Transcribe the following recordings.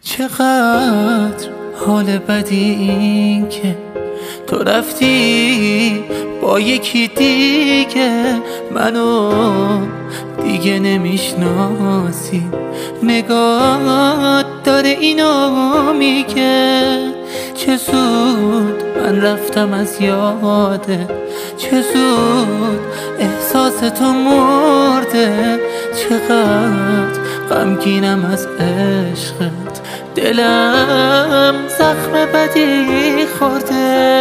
چقدر حال بدی این که تو رفتی با یکی دیگه، منو دیگه نمیشناسی. نگات داره اینو میگه چه زود من رفتم از یاده، چه زود احساس تو مرده. چقدر غمگینم از عشقت، دلم زخم بدی خورده.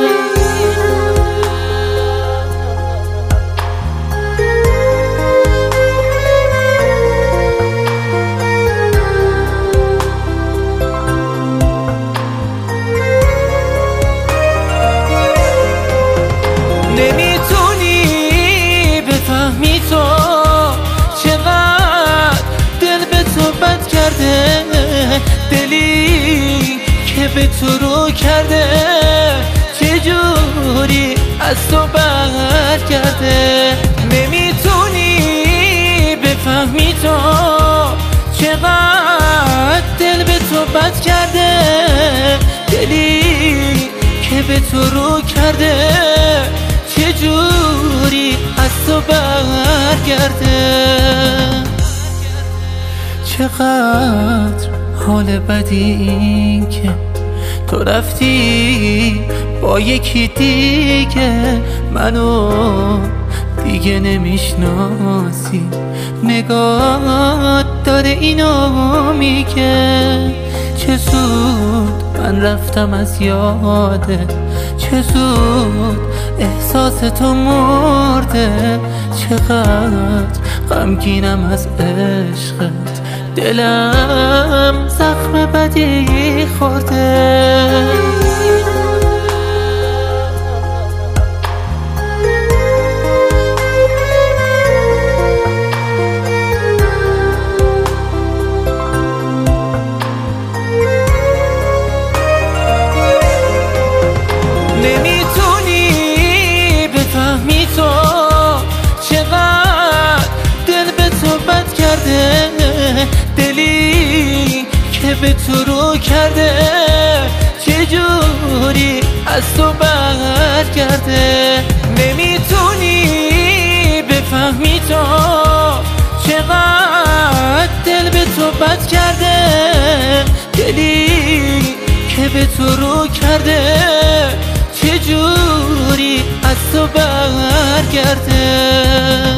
نمیتونی بفهمی تو چقدر دل به تو بد کرده، دلی که به تو رو کرده چجوری از تو برگرده. نمیتونی بفهمی تو چقدر دل به تو بد کرده، دلی که به تو رو کرده چجوری از تو برگرده. چقدر حال بدی این که تو رفتی با یکی دیگه، منو دیگه نمیشناسی. نگات داره اینو میگه چه زود من رفتم از یاده، چه زود احساس تو مرده. چقدر غمگینم از عشقت، دلم زخم بدی خورده. نمیتونی بفهمی تو چقدر دل به تو بد کرده، دلی که به تو رو کرده چجوری از تو برگرده. نمیتونی بفهمی تو چقدر دل به تو بد کرده، دلی که به تو رو کرده چجوری از تو برگرده.